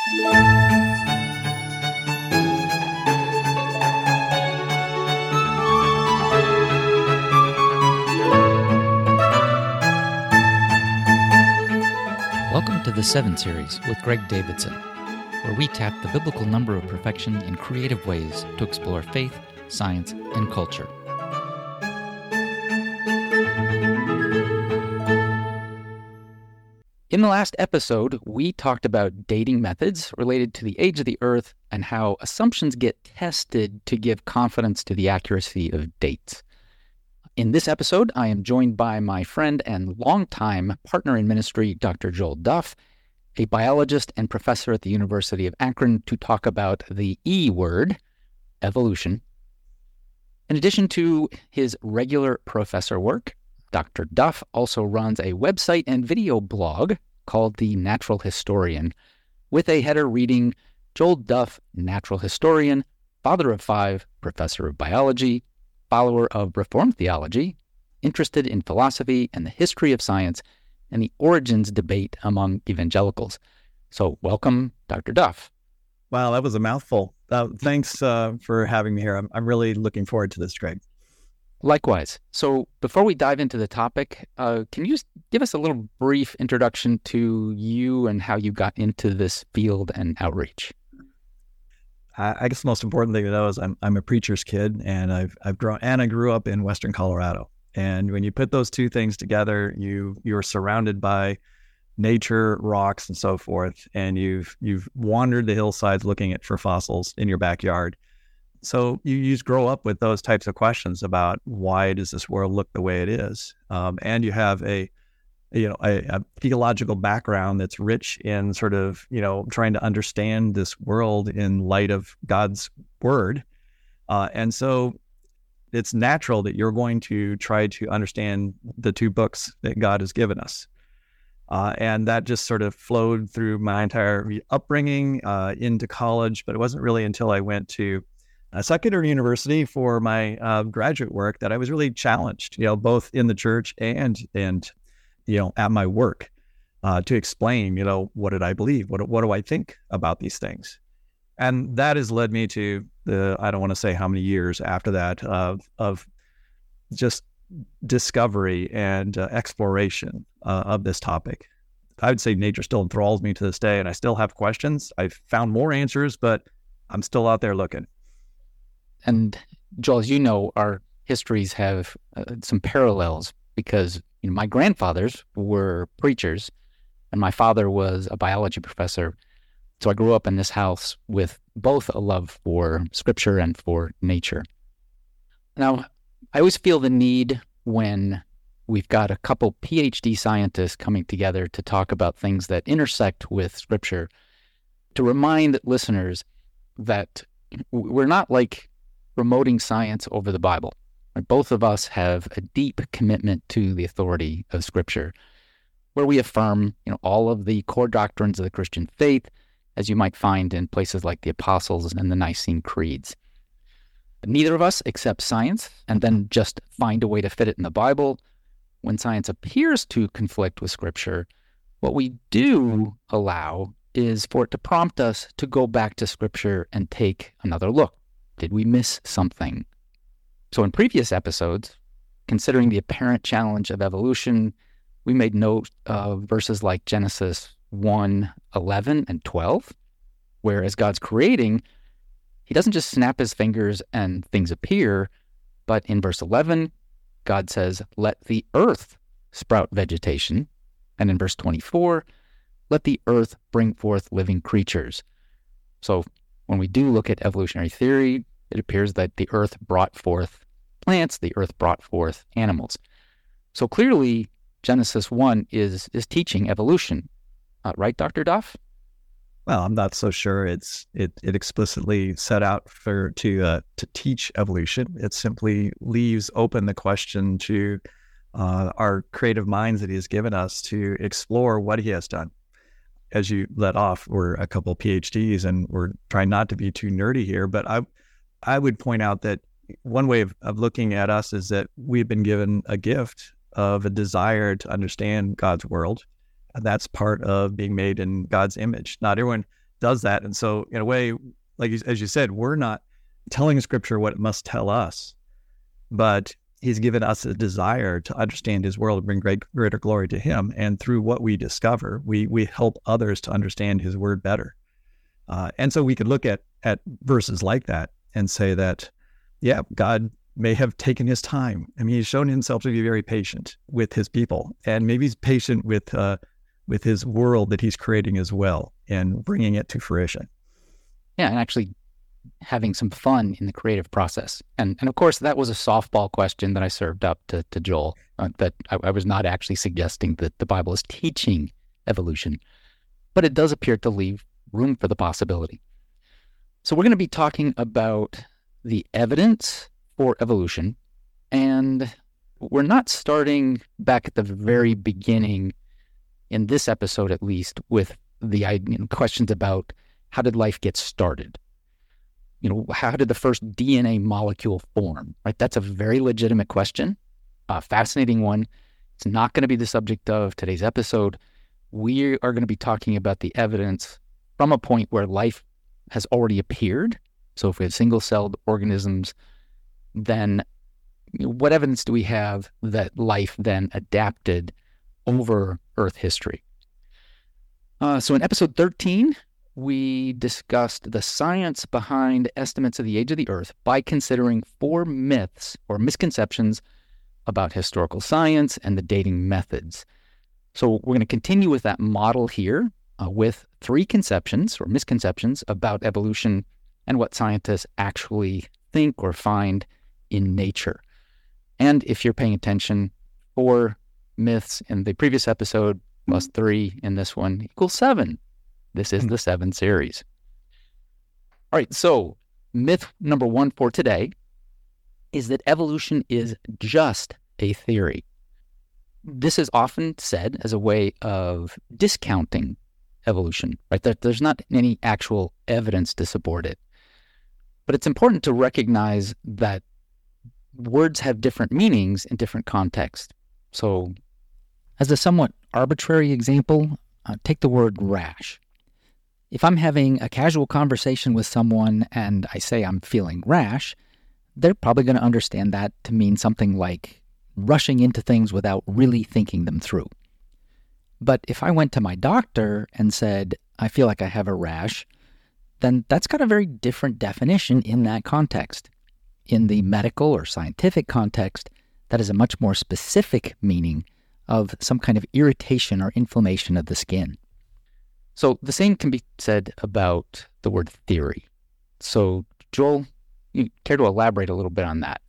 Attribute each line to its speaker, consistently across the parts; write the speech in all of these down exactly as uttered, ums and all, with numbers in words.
Speaker 1: Welcome to the Seven Series with Greg Davidson, where we tap the biblical number of perfection in creative ways to explore faith, science, and culture. In the last episode, we talked about dating methods related to the age of the Earth and how assumptions get tested to give confidence to the accuracy of dates. In this episode, I am joined by my friend and longtime partner in ministry, Doctor Joel Duff, a biologist and professor at the University of Akron, to talk about the E word, evolution. In addition to his regular professor work, Doctor Duff also runs a website and video blog called The Natural Historian, with a header reading, Joel Duff, Natural Historian, father of five, professor of biology, follower of Reformed theology, interested in philosophy and the history of science and the origins debate among evangelicals. So welcome, Doctor Duff.
Speaker 2: Wow, that was a mouthful. Uh, thanks uh, for having me here. I'm, I'm really looking forward to this, Greg.
Speaker 1: Likewise. So before we dive into the topic, uh, can you just give us a little brief introduction to you and how you got into this field and outreach?
Speaker 2: I guess the most important thing to know is I'm I'm a preacher's kid, and I've I've grown and I grew up in Western Colorado. And when you put those two things together, you you're surrounded by nature, rocks, and so forth, and you've you've wandered the hillsides looking at for fossils in your backyard. So you, you just grow up with those types of questions about why does this world look the way it is, um, and you have a you know, a, a theological background that's rich in sort of, you know, trying to understand this world in light of God's word. Uh, and so it's natural that you're going to try to understand the two books that God has given us. Uh, and that just sort of flowed through my entire upbringing uh, into college, but it wasn't really until I went to a secondary university for my uh, graduate work that I was really challenged, you know, both in the church and, and, you know, at my work, uh, to explain, you know, what did I believe? What what do I think about these things? And that has led me to the, I don't want to say how many years after that, of of just discovery and uh, exploration uh, of this topic. I would say nature still enthralls me to this day, and I still have questions. I've found more answers, but I'm still out there looking.
Speaker 1: And Joel, as you know, our histories have uh, some parallels because you know, my grandfathers were preachers, and my father was a biology professor. So I grew up in this house with both a love for scripture and for nature. Now, I always feel the need when we've got a couple P H D scientists coming together to talk about things that intersect with scripture, to remind listeners that we're not like promoting science over the Bible. Both of us have a deep commitment to the authority of Scripture, where we affirm, you know, all of the core doctrines of the Christian faith, as you might find in places like the Apostles and the Nicene Creeds. Neither of us accept science and then just find a way to fit it in the Bible. When science appears to conflict with Scripture, what we do allow is for it to prompt us to go back to Scripture and take another look. Did we miss something? So in previous episodes, considering the apparent challenge of evolution, we made note of verses like Genesis one, eleven, and twelve, where as God's creating, he doesn't just snap his fingers and things appear, but in verse eleven, God says, let the earth sprout vegetation. And in verse twenty-four, let the earth bring forth living creatures. So when we do look at evolutionary theory, it appears that the earth brought forth plants, the earth brought forth animals. So clearly, Genesis one is is teaching evolution. Uh, right, Doctor Duff?
Speaker 2: Well, I'm not so sure it's it it explicitly set out for to uh, to teach evolution. It simply leaves open the question to uh, our creative minds that he has given us to explore what he has done. As you let off, we're a couple of P H Ds, and we're trying not to be too nerdy here, but I I would point out that one way of, of looking at us is that we've been given a gift of a desire to understand God's world. And that's part of being made in God's image. Not everyone does that. And so in a way, like you, as you said, we're not telling Scripture what it must tell us, but he's given us a desire to understand his world and bring great, greater glory to him. And through what we discover, we we help others to understand his word better. Uh, and so we could look at at verses like that and say that, yeah, God may have taken his time. I mean, he's shown himself to be very patient with his people, and maybe he's patient with uh, with his world that he's creating as well and bringing it to fruition.
Speaker 1: Yeah, and actually having some fun in the creative process. And and of course, that was a softball question that I served up to, to Joel, uh, that I, I was not actually suggesting that the Bible is teaching evolution, but it does appear to leave room for the possibility. So we're going to be talking about the evidence for evolution, and we're not starting back at the very beginning, in this episode at least, with the you know, questions about how did life get started? You know, how did the first D N A molecule form, right? That's a very legitimate question, a fascinating one. It's not going to be the subject of today's episode. We are going to be talking about the evidence from a point where life has already appeared. So if we have single-celled organisms, then what evidence do we have that life then adapted over Earth history? Uh, so in episode thirteen, we discussed the science behind estimates of the age of the Earth by considering four myths or misconceptions about historical science and the dating methods. So we're going to continue with that model here uh, with three conceptions or misconceptions about evolution and what scientists actually think or find in nature. And if you're paying attention, four myths in the previous episode plus three in this one equals seven. This is the seven series. All right, so myth number one for today is that evolution is just a theory. This is often said as a way of discounting evolution, right? That there's not any actual evidence to support it. But it's important to recognize that words have different meanings in different contexts. So as a somewhat arbitrary example, uh, take the word rash. If I'm having a casual conversation with someone and I say I'm feeling rash, they're probably going to understand that to mean something like rushing into things without really thinking them through. But if I went to my doctor and said, I feel like I have a rash, then that's got a very different definition in that context. In the medical or scientific context, that is a much more specific meaning of some kind of irritation or inflammation of the skin. So the same can be said about the word theory. So Joel, you care to elaborate a little bit on that?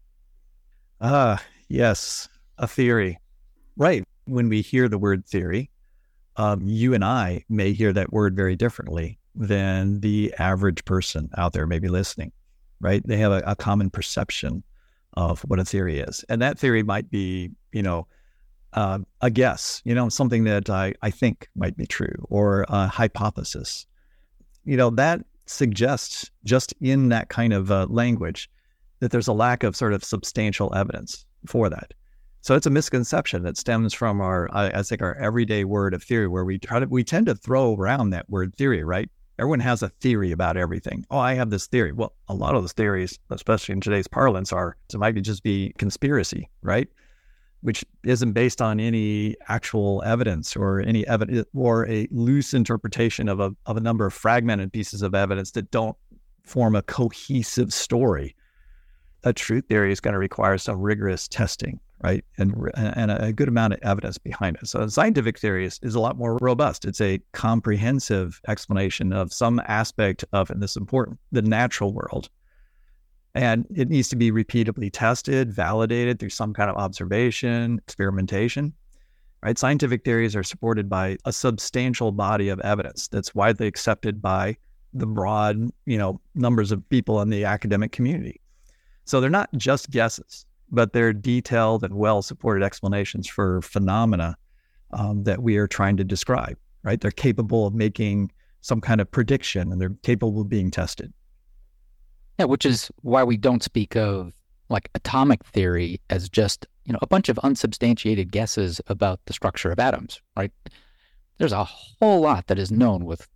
Speaker 2: Ah, uh, yes, a theory. Right. When we hear the word theory, um, you and I may hear that word very differently than the average person out there maybe listening, right? They have a, a common perception of what a theory is. And that theory might be, you know, uh, a guess, you know, something that I, I think might be true, or a hypothesis. You know, that suggests just in that kind of uh, language that there's a lack of sort of substantial evidence for that. So it's a misconception that stems from our, I, I think, our everyday word of theory, where we try to, we tend to throw around that word theory, right? Everyone has a theory about everything. Oh, I have this theory. Well, a lot of those theories, especially in today's parlance, are, it might just be conspiracy, right? Which isn't based on any actual evidence or any evidence, or a loose interpretation of a of a number of fragmented pieces of evidence that don't form a cohesive story. A true theory is going to require some rigorous testing, right? And and a good amount of evidence behind it. So a scientific theory is, is a lot more robust. It's a comprehensive explanation of some aspect of, and this is important, the natural world. And it needs to be repeatedly tested, validated through some kind of observation, experimentation, right? Scientific theories are supported by a substantial body of evidence that's widely accepted by the broad, you know, numbers of people in the academic community. So they're not just guesses, but they're detailed and well-supported explanations for phenomena um, that we are trying to describe, right? They're capable of making some kind of prediction, and they're capable of being tested.
Speaker 1: Yeah, which is why we don't speak of like atomic theory as just, you know, a bunch of unsubstantiated guesses about the structure of atoms, right? There's a whole lot that is known with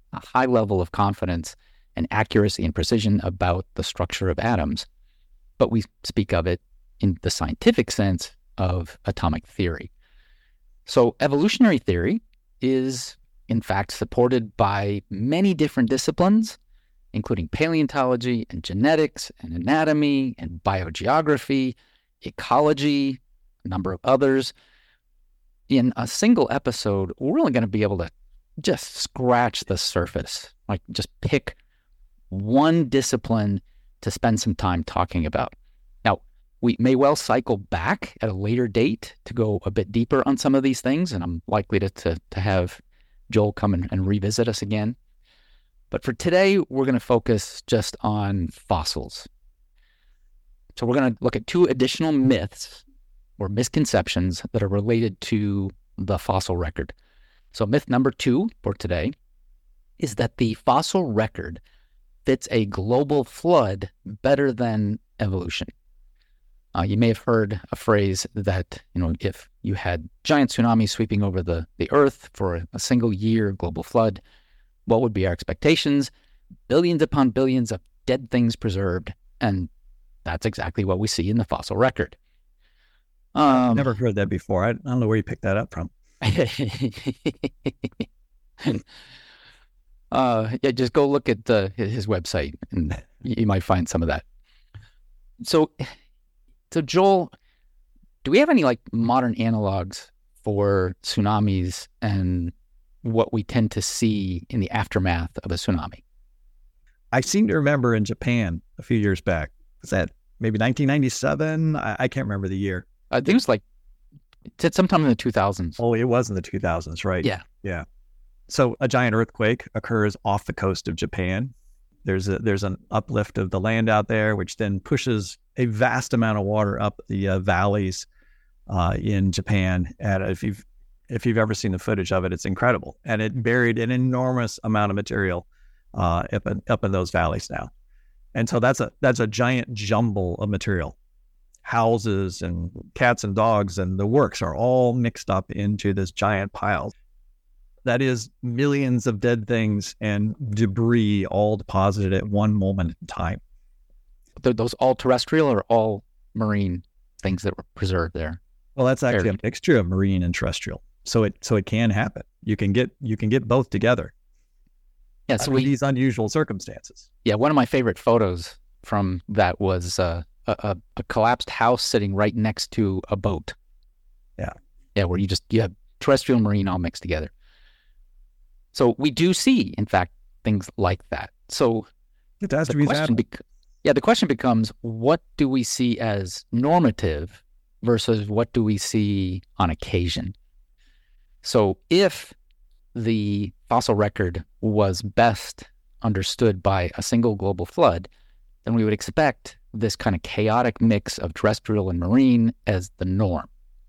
Speaker 1: a high level of confidence and accuracy and precision about the structure of atoms, but we speak of it in the scientific sense of atomic theory. So evolutionary theory is, in fact, supported by many different disciplines, including paleontology and genetics and anatomy and biogeography, ecology, a number of others. In a single episode, we're only going to be able to just scratch the surface, like just pick one discipline to spend some time talking about. Now, we may well cycle back at a later date to go a bit deeper on some of these things, and I'm likely to, to, to have Joel come and, and revisit us again. But for today, we're going to focus just on fossils. So we're going to look at two additional myths or misconceptions that are related to the fossil record. So myth number two for today is that the fossil record fits a global flood better than evolution. Uh, you may have heard a phrase that, you know, if you had giant tsunamis sweeping over the, the earth for a, a single year global flood, what would be our expectations? Billions upon billions of dead things preserved. And that's exactly what we see in the fossil record. Um,
Speaker 2: I've never heard that before. I, I don't know where you picked that up from.
Speaker 1: uh, yeah, just go look at the, his website and you might find some of that. So, so Joel, do we have any like modern analogs for tsunamis and what we tend to see in the aftermath of a tsunami?
Speaker 2: I seem to remember in Japan a few years back, was that maybe nineteen ninety-seven? I, I can't remember the year.
Speaker 1: I think it was like sometime in the two thousands.
Speaker 2: Oh, it was in the two thousands, right?
Speaker 1: Yeah.
Speaker 2: Yeah. So a giant earthquake occurs off the coast of Japan. There's a there's an uplift of the land out there, which then pushes a vast amount of water up the uh, valleys uh, in Japan. And if you've if you've ever seen the footage of it, it's incredible. And it buried an enormous amount of material uh, up in, up in those valleys now. And so that's a that's a giant jumble of material. Houses and cats and dogs and the works are all mixed up into this giant pile. That is millions of dead things and debris all deposited at one moment in time.
Speaker 1: Are those all terrestrial or all marine things that were preserved there?
Speaker 2: Well, that's actually a mixture of marine and terrestrial. So it so it can happen. You can get you can get both together.
Speaker 1: Yeah, so
Speaker 2: under
Speaker 1: we,
Speaker 2: these unusual circumstances.
Speaker 1: Yeah, one of my favorite photos from that was uh, a, a collapsed house sitting right next to a boat.
Speaker 2: Yeah.
Speaker 1: Yeah, where you just, you have terrestrial and marine all mixed together. So we do see, in fact, things like that. So
Speaker 2: it has
Speaker 1: the
Speaker 2: to be
Speaker 1: question bec- yeah, the question becomes, what do we see as normative versus what do we see on occasion? So if the fossil record was best understood by a single global flood, then we would expect this kind of chaotic mix of terrestrial and marine as the norm.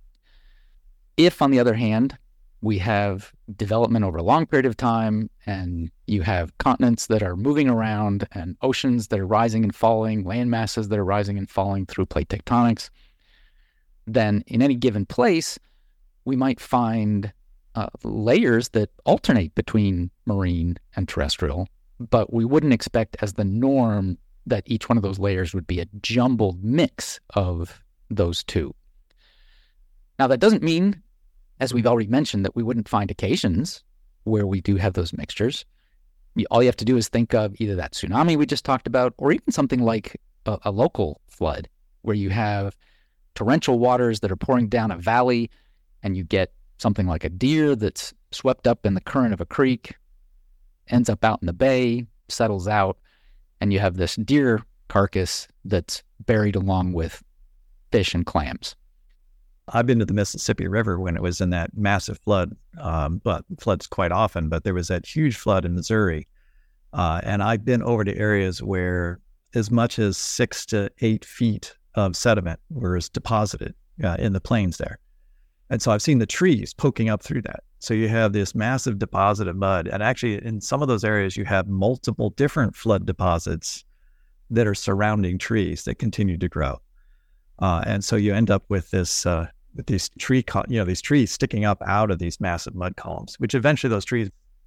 Speaker 1: If, on the other hand, we have development over a long period of time and you have continents that are moving around and oceans that are rising and falling, land masses that are rising and falling through plate tectonics, then in any given place, we might find uh, layers that alternate between marine and terrestrial, but we wouldn't expect as the norm that each one of those layers would be a jumbled mix of those two. Now, that doesn't mean, as we've already mentioned, that we wouldn't find occasions where we do have those mixtures. All you have to do is think of either that tsunami we just talked about, or even something like a, a local flood, where you have torrential waters that are pouring down a valley, and you get something like a deer that's swept up in the current of a creek, ends up out in the bay, settles out, and you have this deer carcass that's buried along with fish and clams.
Speaker 2: I've been to the Mississippi River when it was in that massive flood, um, but floods quite often, but there was that huge flood in Missouri. Uh, and I've been over to areas where as much as six to eight feet of sediment was deposited uh, in the plains there. And so I've seen the trees poking up through that. So you have this massive deposit of mud. And actually in some of those areas, you have multiple different flood deposits that are surrounding trees that continue to grow. Uh, and so you end up with this, uh, with these tree, co- you know, these trees sticking up out of these massive mud columns, which eventually those trees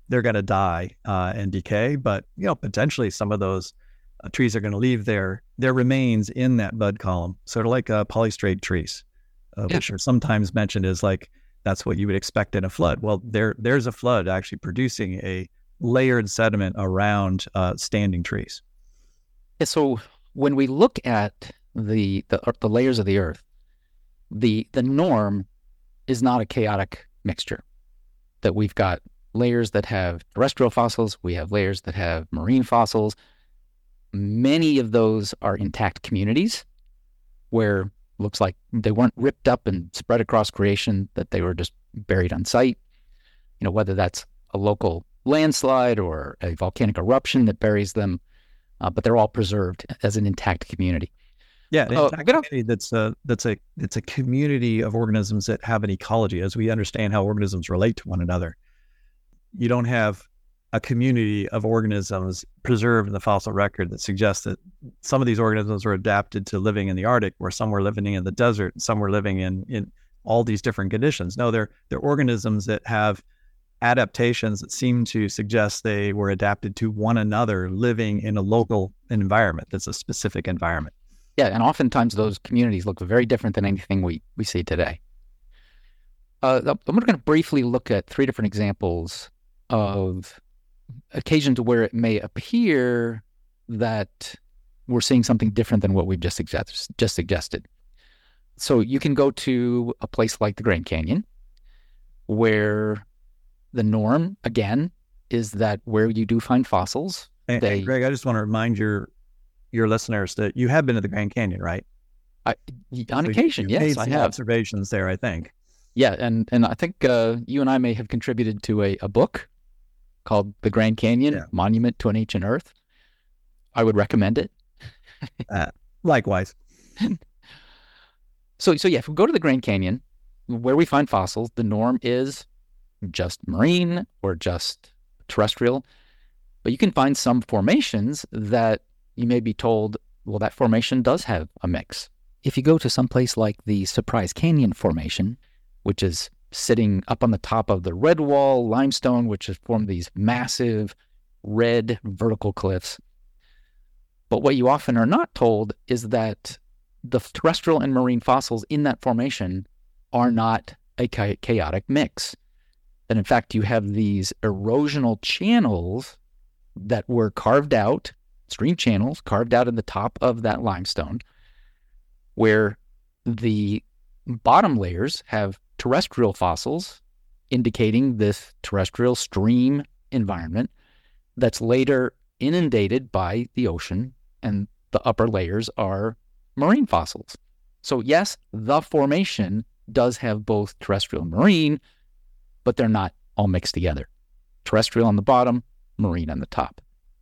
Speaker 2: they're going to die uh, and decay. But, you know, potentially some of those uh, trees are going to leave their their remains in that bud column, sort of like uh, polystrate trees, uh,
Speaker 1: Yeah.
Speaker 2: which are sometimes mentioned as like, that's what you would expect in a flood. Well, there there's a flood actually producing a layered sediment around uh, standing trees.
Speaker 1: Yeah, so when we look at the, the the layers of the earth, the the norm is not a chaotic mixture. That we've got layers that have terrestrial fossils, we have layers that have marine fossils. Many of those are intact communities where looks like they weren't ripped up and spread across creation, that they were just buried on site. You know, whether that's a local landslide or a volcanic eruption that buries them, uh, but they're all preserved as an intact community.
Speaker 2: Yeah, an
Speaker 1: Uh,
Speaker 2: intact community that's a that's a it's a community of organisms that have an ecology, as we understand how organisms relate to one another. You don't have a community of organisms preserved in the fossil record that suggests that some of these organisms were adapted to living in the Arctic, where some were living in the desert, and some were living in in all these different conditions. No, they're they're organisms that have adaptations that seem to suggest they were adapted to one another, living in a local environment that's a specific environment.
Speaker 1: Yeah, and oftentimes those communities look very different than anything we, we see today. Uh, I'm going to briefly look at three different examples of occasions where it may appear that we're seeing something different than what we've just, suggest- just suggested. So you can go to a place like the Grand Canyon, where the norm, again, is that where you do find fossils,
Speaker 2: And,
Speaker 1: they...
Speaker 2: and Greg, I just want to remind your your listeners that you have been to the Grand Canyon, right?
Speaker 1: I, on
Speaker 2: So
Speaker 1: occasion,
Speaker 2: you, you
Speaker 1: yes,
Speaker 2: made
Speaker 1: I
Speaker 2: some
Speaker 1: have.
Speaker 2: observations there, I think.
Speaker 1: Yeah, and, and I think uh, you and I may have contributed to a, a book called The Grand Canyon,
Speaker 2: Yeah.
Speaker 1: Monument to an Ancient Earth. I would recommend it.
Speaker 2: Uh, likewise.
Speaker 1: So, so yeah, if we go to the Grand Canyon, where we find fossils, the norm is just marine or just terrestrial. But you can find some formations that you may be told, well, that formation does have a mix. If you go to some place like the Surprise Canyon Formation, which is sitting up on the top of the Redwall limestone, which has formed these massive red vertical cliffs. But what you often are not told is that the terrestrial and marine fossils in that formation are not a cha- chaotic mix. That in fact, you have these erosional channels that were carved out, stream channels carved out in the top of that limestone, where the bottom layers have terrestrial fossils indicating this terrestrial stream environment that's later inundated by the ocean, and the upper layers are marine fossils. So yes, the formation does have both terrestrial and marine, but they're not all mixed together. Terrestrial on the bottom, marine on the top.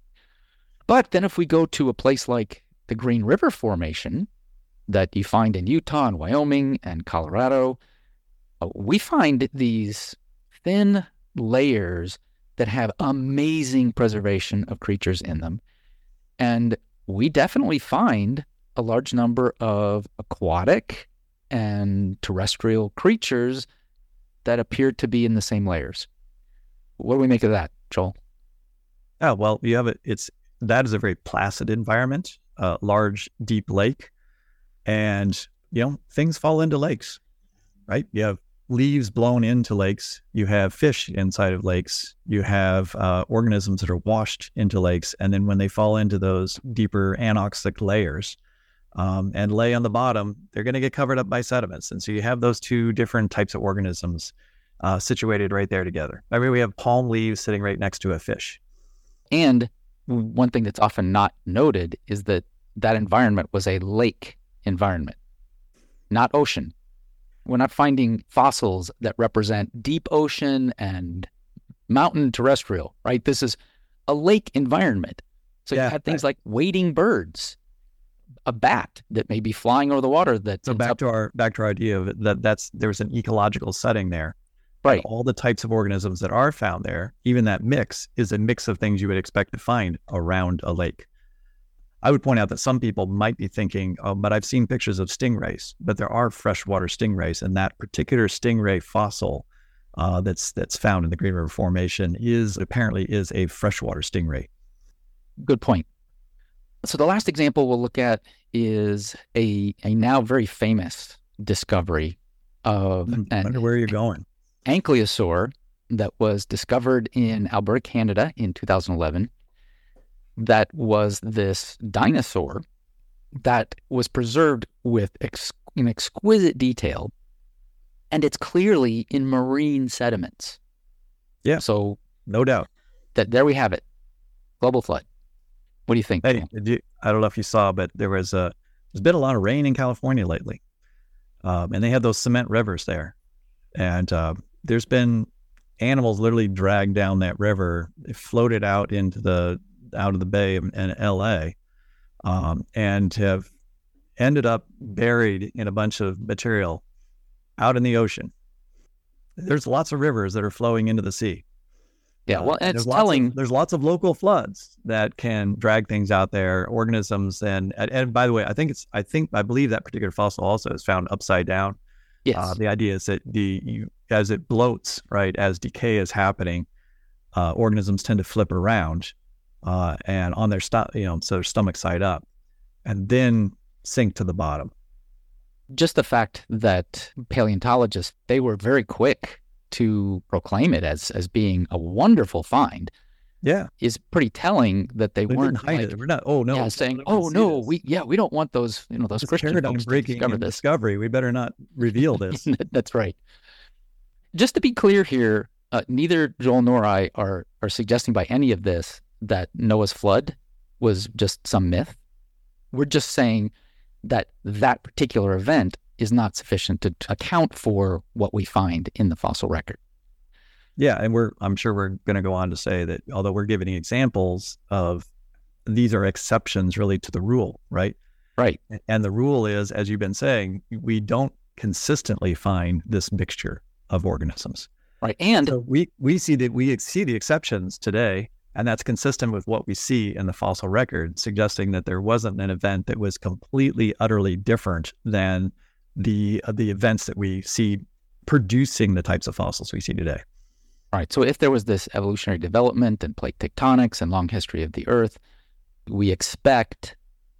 Speaker 1: But then if we go to a place like the Green River Formation that you find in Utah and Wyoming and Colorado, uh, we find these thin layers that have amazing preservation of creatures in them. And we definitely find a large number of aquatic and terrestrial creatures that appear to be in the same layers. What do we make of that, Joel?
Speaker 2: Oh, well, you have it. It's that is a very placid environment, a large, deep lake. And, you know, things fall into lakes, right? You have leaves blown into lakes. You have fish inside of lakes. You have uh, organisms that are washed into lakes. And then when they fall into those deeper anoxic layers um, and lay on the bottom, they're going to get covered up by sediments. And so you have those two different types of organisms uh, situated right there together. I mean, we have palm leaves sitting right next to a fish.
Speaker 1: And one thing that's often not noted is that that environment was a lake environment, not ocean. We're not finding fossils that represent deep ocean and mountain terrestrial, right? This is a lake environment. So
Speaker 2: Yeah,
Speaker 1: you had things
Speaker 2: I-
Speaker 1: like wading birds, a bat that may be flying over the water. That
Speaker 2: So
Speaker 1: ends
Speaker 2: back
Speaker 1: up-
Speaker 2: to our back to our idea of it, that that's there's an ecological setting there.
Speaker 1: right.
Speaker 2: And all the types of organisms that are found there, even that mix, is a mix of things you would expect to find around a lake. I would point out that some people might be thinking, oh, but I've seen pictures of stingrays, but there are freshwater stingrays, and that particular stingray fossil uh, that's that's found in the Green River Formation is apparently is a freshwater stingray.
Speaker 1: Good point. So the last example we'll look at is a a now very famous discovery of
Speaker 2: I wonder where you're going.
Speaker 1: Ankylosaur that was discovered in Alberta, Canada in two thousand eleven. That was this dinosaur that was preserved with ex- in exquisite detail, and it's clearly in marine sediments.
Speaker 2: Yeah,
Speaker 1: so
Speaker 2: no doubt
Speaker 1: that there we have it. Global flood. What do you think?
Speaker 2: Hey, did you, I don't know if you saw, but there was a there's been a lot of rain in California lately, um, and they had those cement rivers there, and uh, there's been animals literally dragged down that river, floated out into the out of the bay in, in L A, um, and have ended up buried in a bunch of material out in the ocean. There's lots of rivers that are flowing into the sea.
Speaker 1: Yeah, well, and it's
Speaker 2: there's
Speaker 1: telling.
Speaker 2: Lots of, there's lots of local floods that can drag things out there, organisms, and, and and by the way, I think it's I think I believe that particular fossil also is found upside down.
Speaker 1: Yes.
Speaker 2: Uh, the idea is that the you, as it bloats, right, as decay is happening, uh, organisms tend to flip around, uh, and on their stomach, you know, so their stomach side up, and then sink to the bottom.
Speaker 1: Just the fact that paleontologists, they were very quick to proclaim it as as being a wonderful find,
Speaker 2: yeah,
Speaker 1: is pretty telling that they,
Speaker 2: they
Speaker 1: weren't
Speaker 2: didn't hide
Speaker 1: like,
Speaker 2: it. We're not. Oh no,
Speaker 1: yeah, saying, oh no,
Speaker 2: this.
Speaker 1: we yeah, we don't want those, you know, those
Speaker 2: It's
Speaker 1: Christian
Speaker 2: paradigm
Speaker 1: folks to
Speaker 2: breaking
Speaker 1: discover this.
Speaker 2: discovery. We better not reveal this.
Speaker 1: That's right. Just to be clear here, uh, neither Joel nor I are are suggesting by any of this that Noah's flood was just some myth. We're just saying that that particular event is not sufficient to account for what we find in the fossil record.
Speaker 2: Yeah, and we're I'm sure we're going to go on to say that although we're giving examples of these are exceptions really to the rule, right?
Speaker 1: Right.
Speaker 2: And the rule is, as you've been saying, we don't consistently find this mixture of organisms.
Speaker 1: Right. And
Speaker 2: so we we see that we see the exceptions today, and that's consistent with what we see in the fossil record, suggesting that there wasn't an event that was completely, utterly different than the uh, the events that we see producing the types of fossils we see today.
Speaker 1: Right. So if there was this evolutionary development and plate tectonics and long history of the Earth, we expect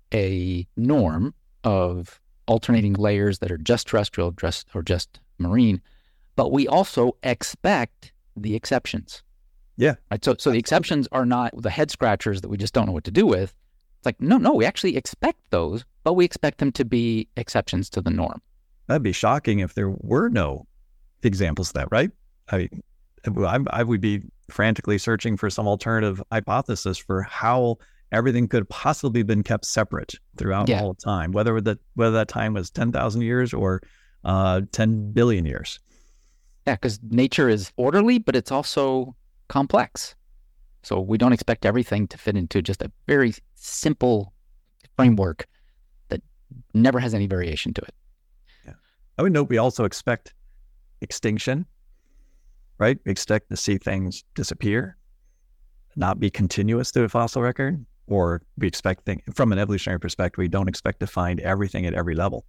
Speaker 1: a norm of alternating layers that are just terrestrial just, or just marine, but we also expect the exceptions.
Speaker 2: Yeah.
Speaker 1: Right. So so the exceptions are not the head scratchers that we just don't know what to do with. It's like, no, no, we actually expect those, but we expect them to be exceptions to the norm.
Speaker 2: That'd be shocking if there were no examples of that, right? I mean, I, I would be frantically searching for some alternative hypothesis for how everything could possibly have been kept separate throughout
Speaker 1: Yeah.
Speaker 2: all time, whether that whether that time was ten thousand years or uh, ten billion years.
Speaker 1: Yeah, because nature is orderly, but it's also complex. So we don't expect everything to fit into just a very simple framework that never has any variation to it.
Speaker 2: Yeah. I would note we also expect extinction, right? We expect to see things disappear, not be continuous to a fossil record, or we expect things, from an evolutionary perspective, we don't expect to find everything at every level.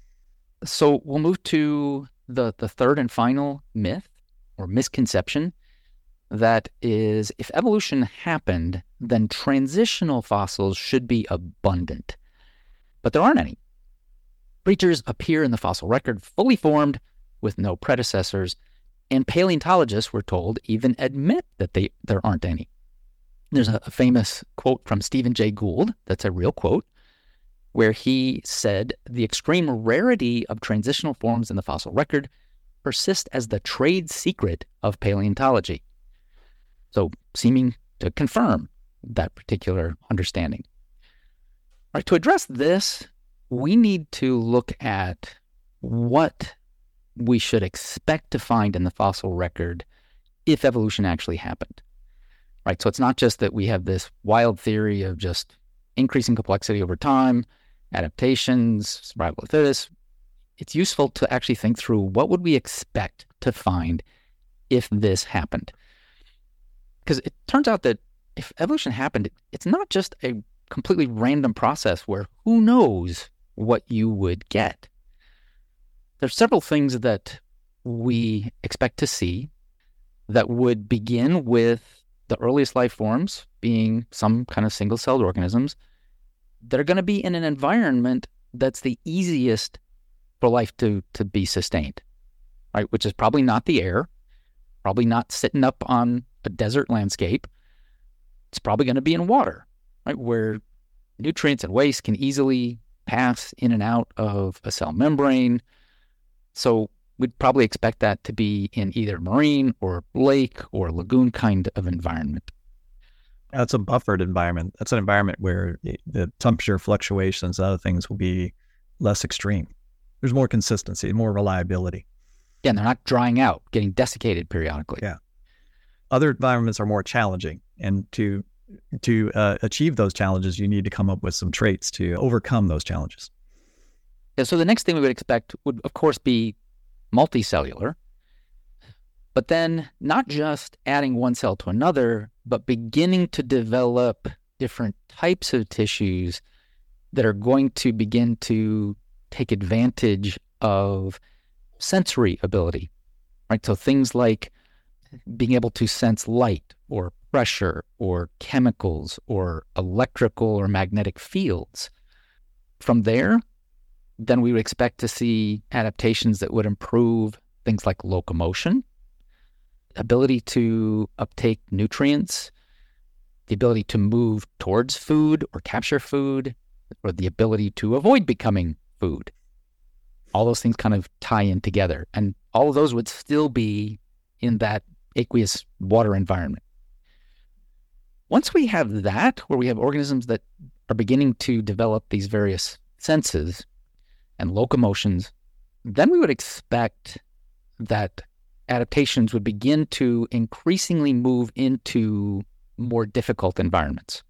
Speaker 1: So we'll move to the, the third and final myth or misconception. That is, if evolution happened, then transitional fossils should be abundant. But there aren't any. Creatures appear in the fossil record fully formed with no predecessors, and paleontologists, we're told, even admit that they there aren't any. There's a, a famous quote from Stephen Jay Gould, that's a real quote, where he said, "The extreme rarity of transitional forms in the fossil record persist as the trade secret of paleontology." So seeming to confirm that particular understanding. All right, to address this, we need to look at what we should expect to find in the fossil record if evolution actually happened. Right, so it's not just that we have this wild theory of just increasing complexity over time, adaptations, survival of the fittest. It's useful to actually think through what would we expect to find if this happened. Because it turns out that if evolution happened, it's not just a completely random process where who knows what you would get. There's several things that we expect to see that would begin with the earliest life forms being some kind of single-celled organisms that are going to be in an environment that's the easiest for life to, to be sustained, right? Which is probably not the air, probably not sitting up on a desert landscape. It's probably going to be in water, right? Where nutrients and waste can easily pass in and out of a cell membrane. So we'd probably expect that to be in either marine or lake or lagoon kind of environment.
Speaker 2: That's a buffered environment. That's an environment where the temperature fluctuations and other things will be less extreme. There's more consistency, more reliability.
Speaker 1: Yeah, and they're not drying out, getting desiccated periodically.
Speaker 2: Yeah. Other environments are more challenging. And to to uh, achieve those challenges, you need to come up with some traits to overcome those challenges.
Speaker 1: Yeah, so the next thing we would expect would, of course, be multicellular. But then not just adding one cell to another, but beginning to develop different types of tissues that are going to begin to take advantage of sensory ability, right? So things like being able to sense light or pressure or chemicals or electrical or magnetic fields. From there, then we would expect to see adaptations that would improve things like locomotion, ability to uptake nutrients, the ability to move towards food or capture food, or the ability to avoid becoming food. All those things kind of tie in together. And all of those would still be in that aqueous water environment. Once we have that, where we have organisms that are beginning to develop these various senses and locomotions, then we would expect that adaptations would begin to increasingly move into more difficult environments,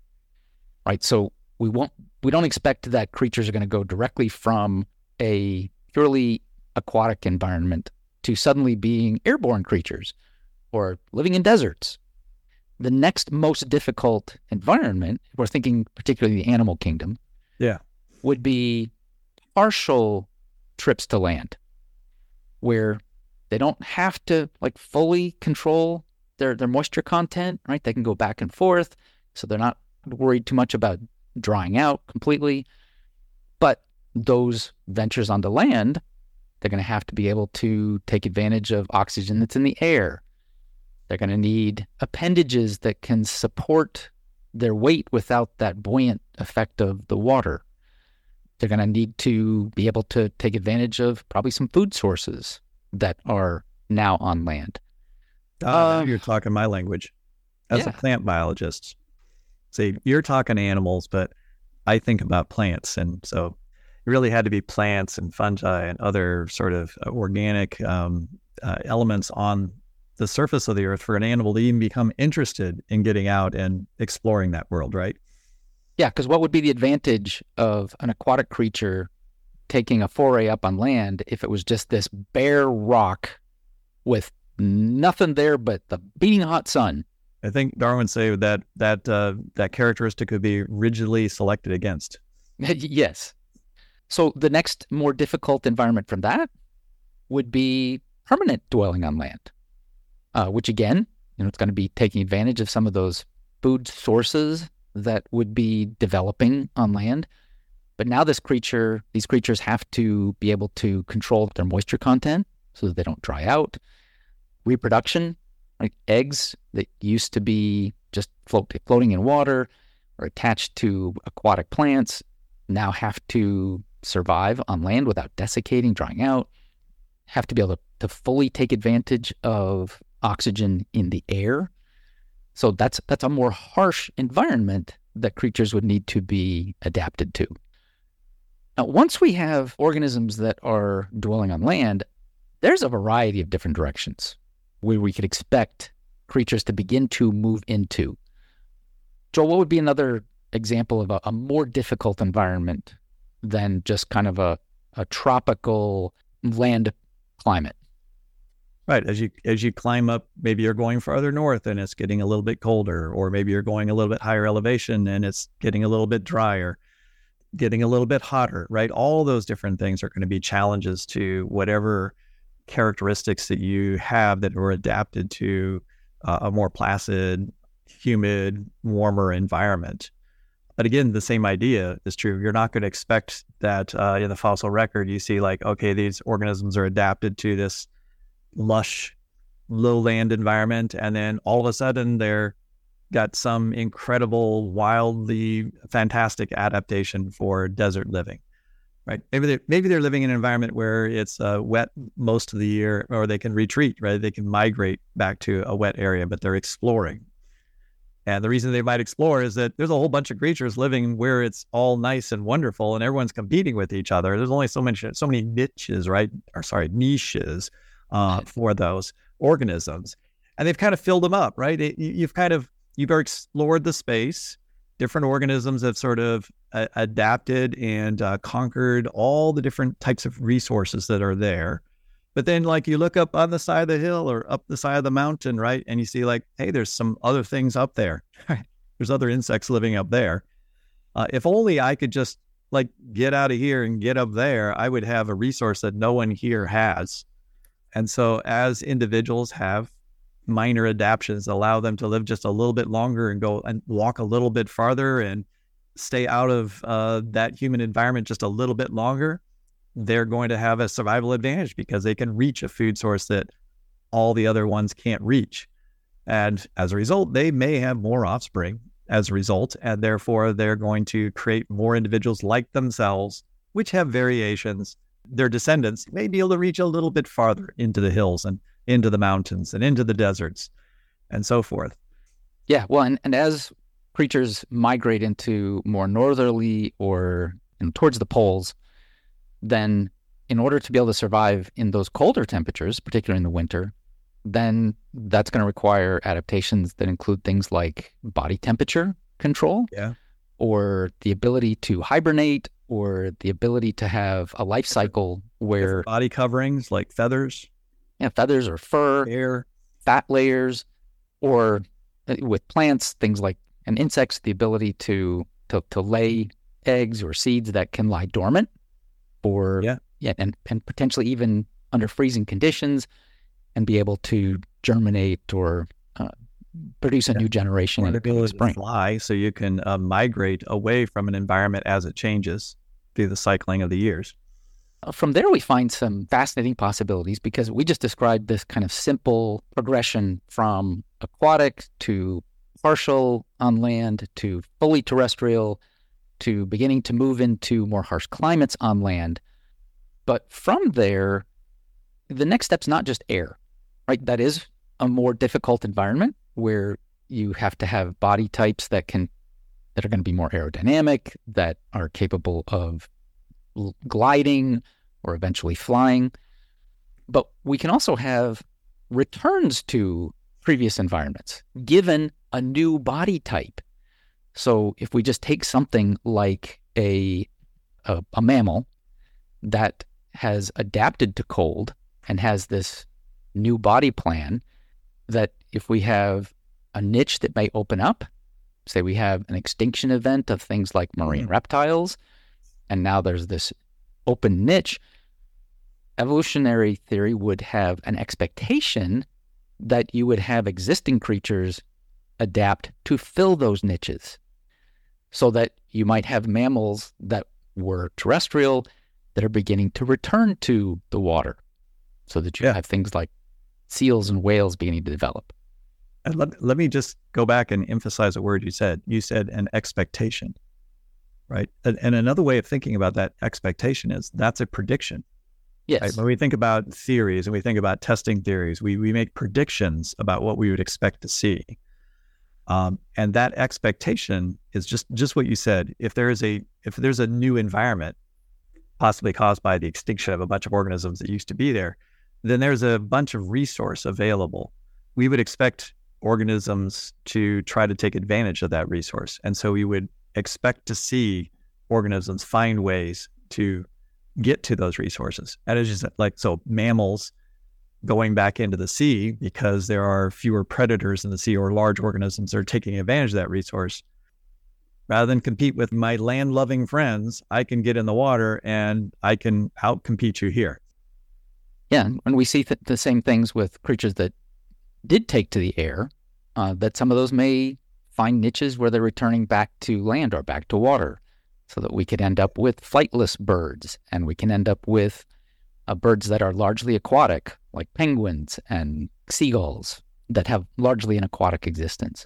Speaker 1: right? So we won't, we don't expect that creatures are going to go directly from a purely aquatic environment to suddenly being airborne creatures or living in deserts. The next most difficult environment, we're thinking particularly the animal kingdom,
Speaker 2: yeah,
Speaker 1: would be partial trips to land, where they don't have to like fully control their, their moisture content, right? They can go back and forth, so they're not worried too much about drying out completely. But those ventures onto land, they're going to have to be able to take advantage of oxygen that's in the air. They're going to need appendages that can support their weight without that buoyant effect of the water. They're going to need to be able to take advantage of probably some food sources that are now on land.
Speaker 2: Uh, you're talking my language as
Speaker 1: yeah.
Speaker 2: a plant biologist. See, you're talking animals, but I think about plants. And so it really had to be plants and fungi and other sort of organic um, uh, elements on the surface of the earth for an animal to even become interested in getting out and exploring that world, right?
Speaker 1: Yeah, because what would be the advantage of an aquatic creature taking a foray up on land if it was just this bare rock with nothing there but the beating hot sun?
Speaker 2: I think Darwin said that that uh, that characteristic could be rigidly selected against.
Speaker 1: Yes. So the next more difficult environment from that would be permanent dwelling on land, uh, which again, you know, it's going to be taking advantage of some of those food sources that would be developing on land. But now this creature, these creatures have to be able to control their moisture content so that they don't dry out. Reproduction, like eggs that used to be just float, floating in water or attached to aquatic plants, now have to survive on land without desiccating, drying out, have to be able to, to fully take advantage of oxygen in the air. So that's that's a more harsh environment that creatures would need to be adapted to. Now, once we have organisms that are dwelling on land, there's a variety of different directions where we could expect creatures to begin to move into. Joel, what would be another example of a, a more difficult environment than just kind of a, a tropical land climate?
Speaker 2: Right. As you as you climb up, maybe you're going farther north and it's getting a little bit colder, or maybe you're going a little bit higher elevation and it's getting a little bit drier, getting a little bit hotter, right? All those different things are going to be challenges to whatever characteristics that you have that were adapted to uh, a more placid, humid, warmer environment. But again, the same idea is true. You're not going to expect that uh, in the fossil record, you see like, okay, these organisms are adapted to this lush lowland environment, and then all of a sudden they're got some incredible, wildly fantastic adaptation for desert living, right? Maybe they maybe they're living in an environment where it's uh, wet most of the year, or they can retreat, right? They can migrate back to a wet area, but they're exploring. And the reason they might explore is that there's a whole bunch of creatures living where it's all nice and wonderful, and everyone's competing with each other. There's only so many so many niches, right? Or sorry, niches uh, for those organisms, and they've kind of filled them up, right? It, you've kind of You've explored the space. Different organisms have sort of uh, adapted and uh, conquered all the different types of resources that are there. But then like you look up on the side of the hill or up the side of the mountain, right? And you see like, hey, there's some other things up there. There's other insects living up there. Uh, if only I could just like get out of here and get up there, I would have a resource that no one here has. And so as individuals have minor adaptations, allow them to live just a little bit longer and go and walk a little bit farther and stay out of uh, that human environment just a little bit longer, they're going to have a survival advantage because they can reach a food source that all the other ones can't reach. And as a result, they may have more offspring as a result, and therefore they're going to create more individuals like themselves, which have variations. Their descendants may be able to reach a little bit farther into the hills and into the mountains and into the deserts and so forth.
Speaker 1: Yeah, well, and, and as creatures migrate into more northerly or you know, towards the poles, then in order to be able to survive in those colder temperatures, particularly in the winter, then that's going to require adaptations that include things like body temperature control,
Speaker 2: yeah,
Speaker 1: or the ability to hibernate, or the ability to have a life cycle where
Speaker 2: body coverings like feathers,
Speaker 1: yeah, feathers or fur,
Speaker 2: hair,
Speaker 1: fat layers, or uh, with plants, things like and insects, the ability to to to lay eggs or seeds that can lie dormant, or
Speaker 2: yeah,
Speaker 1: yeah, and and potentially even under freezing conditions, and be able to germinate or uh, produce a
Speaker 2: yeah.
Speaker 1: new generation
Speaker 2: or
Speaker 1: in
Speaker 2: the
Speaker 1: the
Speaker 2: ability
Speaker 1: spring.
Speaker 2: to fly, so you can uh, migrate away from an environment as it changes through the cycling of the years.
Speaker 1: From there, we find some fascinating possibilities because we just described this kind of simple progression from aquatic to partial on land to fully terrestrial to beginning to move into more harsh climates on land. But from there, the next step's not just air, right? That is a more difficult environment where you have to have body types that can that are going to be more aerodynamic, that are capable of gliding or eventually flying. But we can also have returns to previous environments, given a new body type. So if we just take something like a, a, a mammal that has adapted to cold and has this new body plan, that if we have a niche that may open up, say we have an extinction event of things like marine mm-hmm. reptiles, and now there's this open niche, evolutionary theory would have an expectation that you would have existing creatures adapt to fill those niches, so that you might have mammals that were terrestrial that are beginning to return to the water, so that you
Speaker 2: yeah.
Speaker 1: have things like seals and whales beginning to develop.
Speaker 2: And let, let me just go back and emphasize a word you said. You said an expectation, right? And, and another way of thinking about that expectation is that's a prediction.
Speaker 1: Yes.
Speaker 2: Right? When we think about theories and we think about testing theories, we, we make predictions about what we would expect to see. Um, and that expectation is just, just what you said. If there is a if there's a new environment, possibly caused by the extinction of a bunch of organisms that used to be there, then there's a bunch of resource available. We would expect organisms to try to take advantage of that resource. And so we would expect to see organisms find ways to get to those resources. And it's just like, so mammals going back into the sea because there are fewer predators in the sea or large organisms that are taking advantage of that resource. Rather than compete with my land-loving friends, I can get in the water and I can out-compete you here.
Speaker 1: Yeah, and we see th- the same things with creatures that did take to the air, uh, that some of those may find niches where they're returning back to land or back to water, so that we could end up with flightless birds, and we can end up with uh, birds that are largely aquatic, like penguins and seagulls, that have largely an aquatic existence.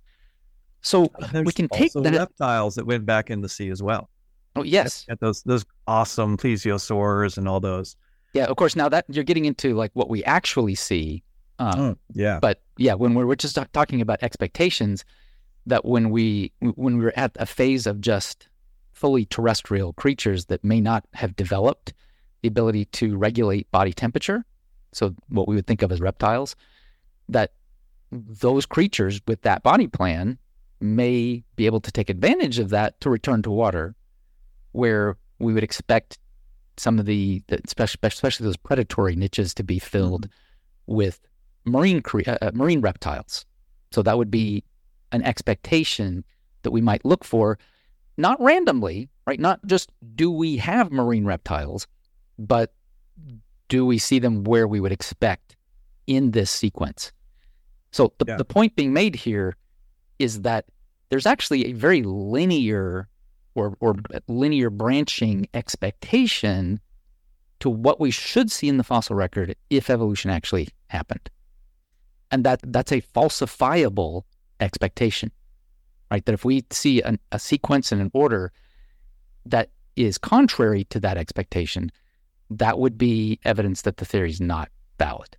Speaker 1: So
Speaker 2: There's
Speaker 1: we can take
Speaker 2: also
Speaker 1: that.
Speaker 2: reptiles that went back in the sea as well.
Speaker 1: Oh, yes.
Speaker 2: At those those awesome plesiosaurs and all those.
Speaker 1: Yeah, of course, now that you're getting into like what we actually see. Um,
Speaker 2: oh, yeah.
Speaker 1: But yeah, when we're, we're just talking about expectations, that when we when we were at a phase of just fully terrestrial creatures that may not have developed the ability to regulate body temperature, so what we would think of as reptiles, that those creatures with that body plan may be able to take advantage of that to return to water, where we would expect some of the, the especially, especially those predatory niches to be filled mm-hmm. with marine cre- uh, marine reptiles. So that would be an expectation that we might look for, not randomly, right? Not just do we have marine reptiles, but do we see them where we would expect in this sequence? So the, yeah. the point being made here is that there's actually a very linear or, or linear branching expectation to what we should see in the fossil record if evolution actually happened. And that that's a falsifiable expectation, right? That if we see an, a sequence and an order that is contrary to that expectation, that would be evidence that the theory is not valid.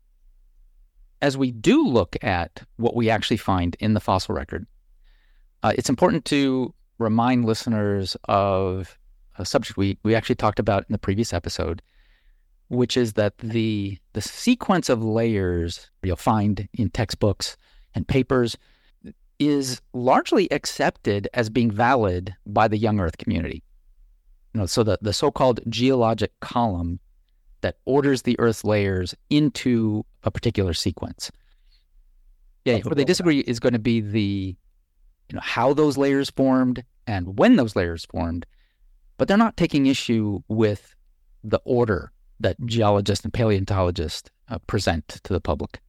Speaker 1: As we do look at what we actually find in the fossil record, uh, it's important to remind listeners of a subject we, we actually talked about in the previous episode, which is that the the sequence of layers you'll find in textbooks and papers is largely accepted as being valid by the young Earth community. You know, so the, the so-called geologic column that orders the Earth's layers into a particular sequence. Yeah, where they disagree is going to be the, you know, how those layers formed and when those layers formed, but they're not taking issue with the order that geologists and paleontologists uh, present to the public.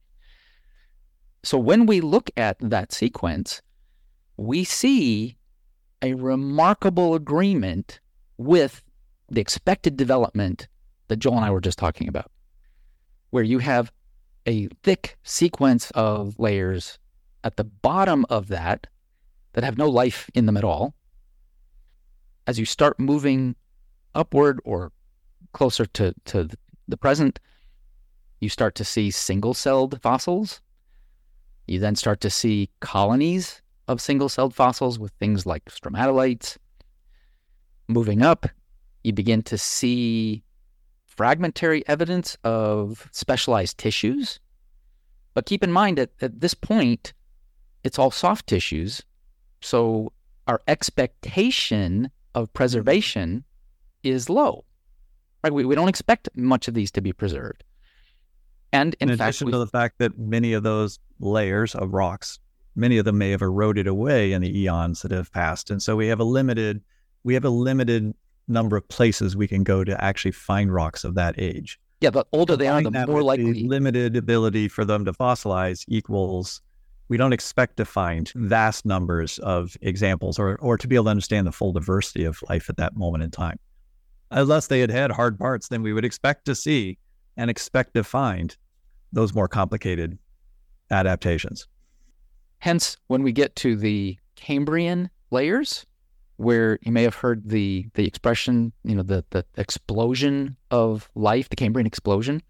Speaker 1: So when we look at that sequence, we see a remarkable agreement with the expected development that Joel and I were just talking about, where you have a thick sequence of layers at the bottom of that that have no life in them at all. As you start moving upward or closer to, to the present, you start to see single-celled fossils. You then start to see colonies of single-celled fossils with things like stromatolites. Moving up, you begin to see fragmentary evidence of specialized tissues. But keep in mind that at this point, it's all soft tissues. So our expectation of preservation is low. Right? We, we don't expect much of these to be preserved. And in,
Speaker 2: in
Speaker 1: fact,
Speaker 2: addition
Speaker 1: we,
Speaker 2: to the fact that many of those layers of rocks, many of them may have eroded away in the eons that have passed. And so we have a limited, we have a limited number of places we can go to actually find rocks of that age.
Speaker 1: Yeah, the older they are, the more likely.
Speaker 2: The limited ability for them to fossilize equals, we don't expect to find vast numbers of examples or, or to be able to understand the full diversity of life at that moment in time. Unless they had had hard parts, then we would expect to see and expect to find those more complicated adaptations.
Speaker 1: Hence, when we get to the Cambrian layers, where you may have heard the the expression, you know, the, the explosion of life, the Cambrian explosion,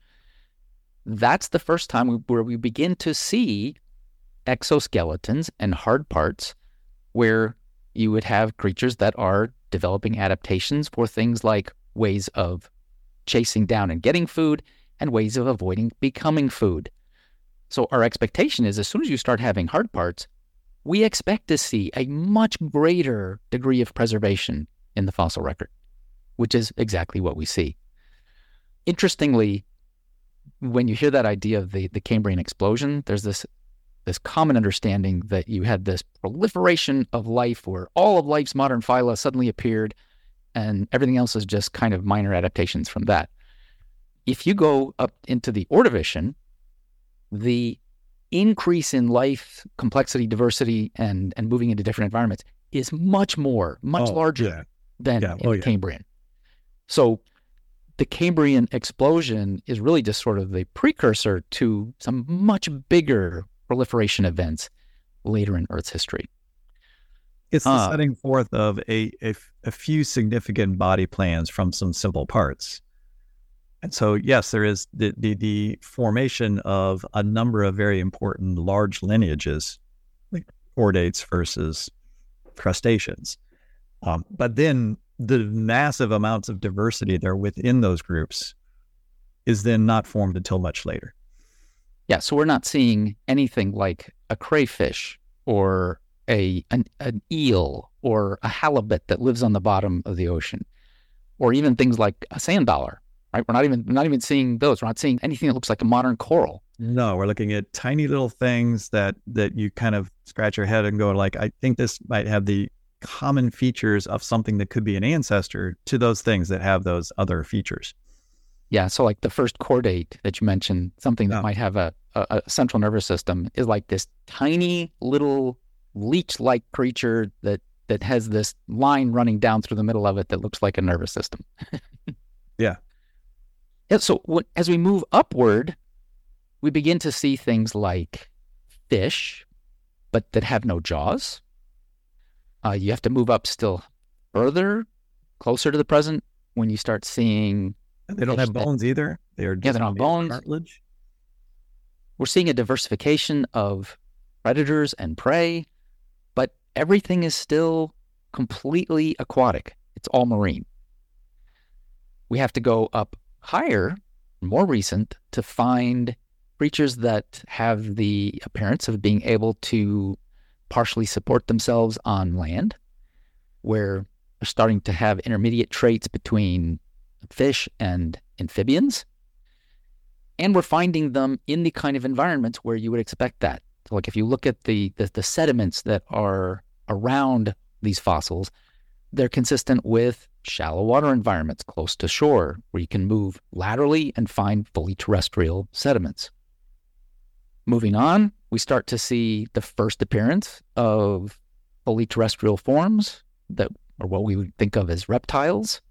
Speaker 1: that's the first time we, where we begin to see exoskeletons and hard parts where you would have creatures that are developing adaptations for things like ways of chasing down and getting food and ways of avoiding becoming food. So our expectation is as soon as you start having hard parts, we expect to see a much greater degree of preservation in the fossil record, which is exactly what we see. Interestingly, when you hear that idea of the, the Cambrian explosion, there's this this common understanding that you had this proliferation of life where all of life's modern phyla suddenly appeared and everything else is just kind of minor adaptations from that. if you go up into the Ordovician, the increase in life complexity, diversity, and and moving into different environments is much more, much
Speaker 2: oh,
Speaker 1: larger
Speaker 2: yeah.
Speaker 1: than
Speaker 2: Yeah.
Speaker 1: in
Speaker 2: Oh,
Speaker 1: the
Speaker 2: yeah.
Speaker 1: Cambrian. So the Cambrian explosion is really just sort of the precursor to some much bigger proliferation events later in Earth's history.
Speaker 2: It's the
Speaker 1: Uh,
Speaker 2: setting forth of a, a f- a few significant body plans from some simple parts. And so, yes, there is the, the, the formation of a number of very important large lineages, like chordates versus crustaceans. Um, but then the massive amounts of diversity there within those groups is then not formed until much later.
Speaker 1: Yeah, so we're not seeing anything like a crayfish or a an, an eel or a halibut that lives on the bottom of the ocean, or even things like a sand dollar. Right? We're not even we're not even seeing those. We're not seeing anything that looks like a modern coral.
Speaker 2: No, we're looking at tiny little things that that you kind of scratch your head and go like, I think this might have the common features of something that could be an ancestor to those things that have those other features.
Speaker 1: Yeah, so like the first chordate that you mentioned, something that
Speaker 2: Yeah.
Speaker 1: might have a, a, a central nervous system, is like this tiny little leech-like creature that that has this line running down through the middle of it that looks like a nervous system.
Speaker 2: Yeah.
Speaker 1: Yeah, so what, as we move upward, we begin to see things like fish, but that have no jaws. Uh, you have to move up still further, closer to the present, when you start seeing.
Speaker 2: And they don't
Speaker 1: fish
Speaker 2: have
Speaker 1: that-
Speaker 2: bones either. They are just
Speaker 1: Yeah, they don't have
Speaker 2: made of
Speaker 1: bones.
Speaker 2: cartilage.
Speaker 1: We're seeing a diversification of predators and prey, but everything is still completely aquatic. It's all marine. We have to go up higher, more recent, to find creatures that have the appearance of being able to partially support themselves on land, where they're starting to have intermediate traits between fish and amphibians. And we're finding them in the kind of environments where you would expect that. So like if you look at the, the, the sediments that are around these fossils, they're consistent with shallow water environments close to shore, where you can move laterally and find fully terrestrial sediments. Moving on, we start to see the first appearance of fully terrestrial forms that are what we would think of as reptiles.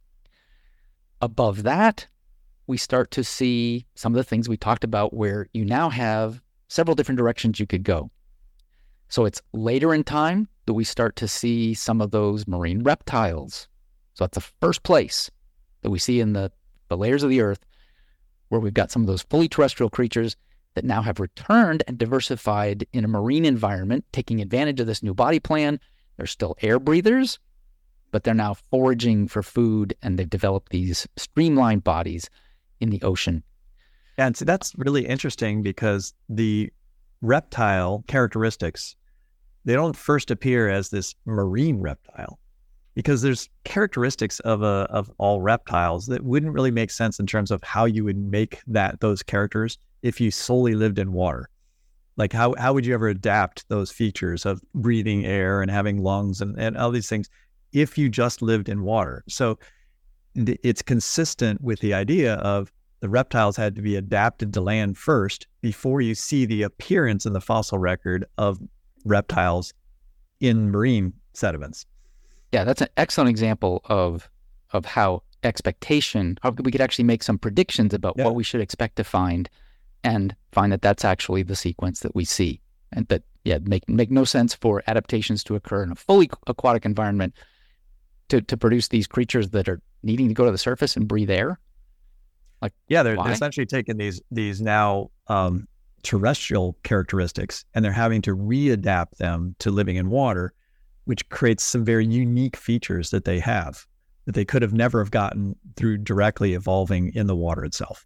Speaker 1: Above that, we start to see some of the things we talked about, where you now have several different directions you could go. So it's later in time that we start to see some of those marine reptiles. So that's the first place that we see in the, the layers of the earth where we've got some of those fully terrestrial creatures that now have returned and diversified in a marine environment, taking advantage of this new body plan. They're still air breathers, but they're now foraging for food, and they've developed these streamlined bodies in the ocean.
Speaker 2: And so that's really interesting because the reptile characteristics, they don't first appear as this marine reptile, because there's characteristics of a, of all reptiles that wouldn't really make sense in terms of how you would make that those characters if you solely lived in water. Like how, how would you ever adapt those features of breathing air and having lungs and, and all these things if you just lived in water? So it's consistent with the idea of the reptiles had to be adapted to land first before you see the appearance in the fossil record of reptiles in marine sediments.
Speaker 1: Yeah, that's an excellent example of of how expectation, how we could actually make some predictions about
Speaker 2: Yeah.
Speaker 1: what we should expect to find, and find that that's actually the sequence that we see. And that, yeah, make make no sense for adaptations to occur in a fully aquatic environment to, to produce these creatures that are needing to go to the surface and breathe air. Like,
Speaker 2: Yeah, they're,
Speaker 1: why?
Speaker 2: they're essentially taking these these now um, terrestrial characteristics and they're having to readapt them to living in water, which creates some very unique features that they have that they could have never have gotten through directly evolving in the water itself.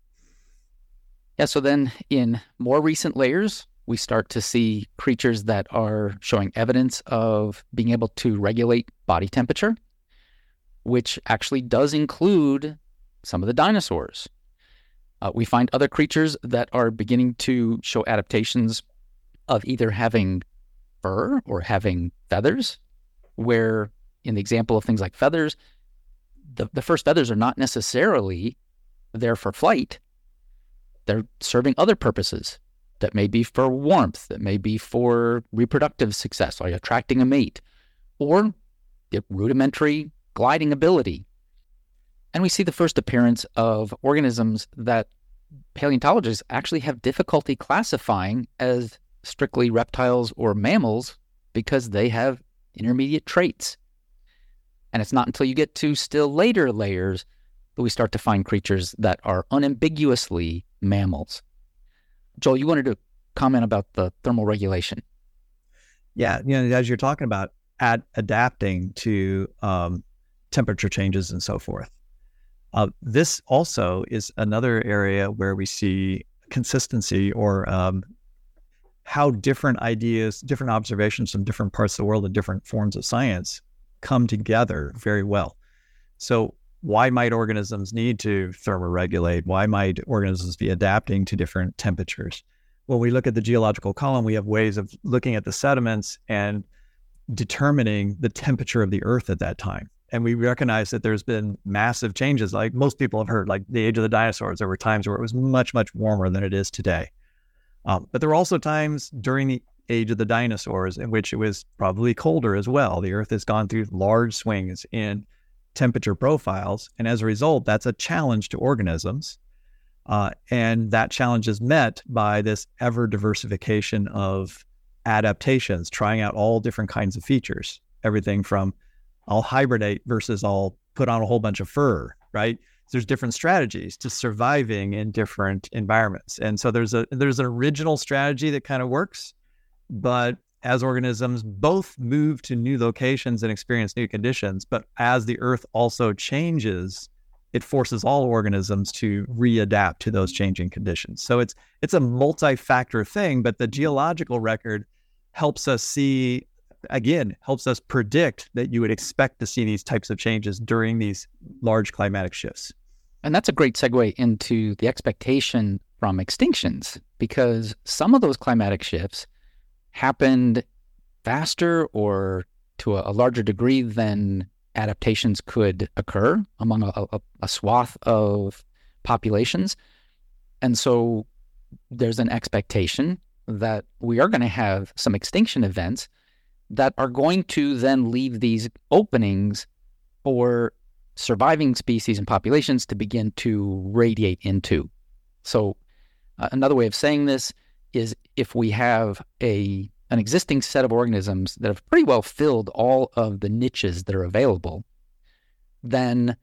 Speaker 1: Yeah, so then in more recent layers, we start to see creatures that are showing evidence of being able to regulate body temperature, which actually does include some of the dinosaurs. Uh, we find other creatures that are beginning to show adaptations of either having fur or having feathers, where in the example of things like feathers, the, the first feathers are not necessarily there for flight. they're serving other purposes that may be for warmth, that may be for reproductive success, like attracting a mate, or the rudimentary gliding ability. And we see the first appearance of organisms that paleontologists actually have difficulty classifying as strictly reptiles or mammals because they have intermediate traits. And it's not until you get to still later layers that we start to find creatures that are unambiguously mammals. Joel, you wanted to comment about the thermal regulation.
Speaker 2: Yeah, you know, as you're talking about ad- adapting to um, temperature changes and so forth. Uh, this also is another area where we see consistency or um, how different ideas, different observations from different parts of the world and different forms of science come together very well. So why might organisms need to thermoregulate? Why might organisms be adapting to different temperatures? When we look at the geological column, we have ways of looking at the sediments and determining the temperature of the Earth at that time. And we recognize that there's been massive changes. Like most people have heard, like the age of the dinosaurs, there were times where it was much, much warmer than it is today. Um, but there were also times during the age of the dinosaurs in which it was probably colder as well. The Earth has gone through large swings in temperature profiles. And as a result, that's a challenge to organisms. Uh, and that challenge is met by this ever diversification of adaptations, trying out all different kinds of features, everything from I'll hibernate versus I'll put on a whole bunch of fur, right? So there's different strategies to surviving in different environments. And so there's a there's an original strategy that kind of works, but as organisms both move to new locations and experience new conditions, but as the Earth also changes, it forces all organisms to readapt to those changing conditions. So it's it's a multi-factor thing, but the geological record helps us see, again, helps us predict that you would expect to see these types of changes during these large climatic shifts.
Speaker 1: And that's a great segue into the expectation from extinctions, because some of those climatic shifts happened faster or to a, a larger degree than adaptations could occur among a, a, a swath of populations. And so there's an expectation that we are going to have some extinction events that are going to then leave these openings for surviving species and populations to begin to radiate into. So uh, another way of saying this is if we have a an existing set of organisms that have pretty well filled all of the niches that are available, then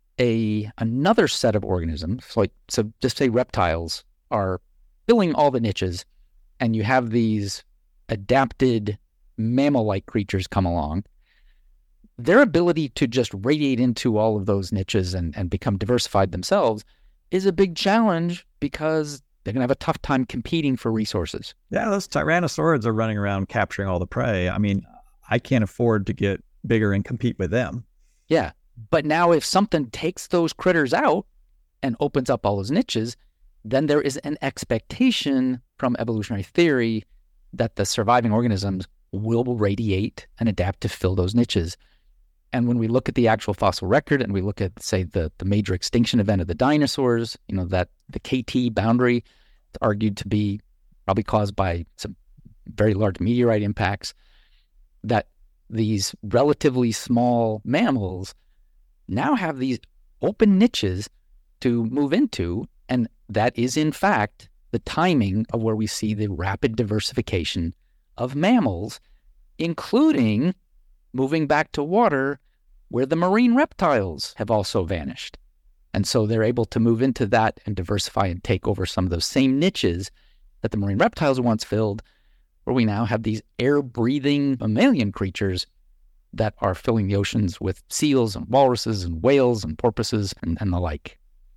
Speaker 1: a another set of organisms, like so just say reptiles, are filling all the niches, and you have these adapted mammal-like creatures come along, their ability to just radiate into all of those niches and, and become diversified themselves is a big challenge because they're going to have a tough time competing for resources.
Speaker 2: Yeah, those tyrannosaurids are running around capturing all the prey. I mean, I can't afford to get bigger and compete with them.
Speaker 1: Yeah, but now if something takes those critters out and opens up all those niches, then there is an expectation from evolutionary theory that the surviving organisms will radiate and adapt to fill those niches. And when we look at the actual fossil record and we look at, say, the, the major extinction event of the dinosaurs, you know, that the K T boundary is argued to be probably caused by some very large meteorite impacts, that these relatively small mammals now have these open niches to move into. And that is, in fact, the timing of where we see the rapid diversification of mammals, including moving back to water where the marine reptiles have also vanished. And so they're able to move into that and diversify and take over some of those same niches that the marine reptiles once filled, where we now have these air-breathing mammalian creatures that are filling the oceans with seals and walruses and whales and porpoises and, and the like.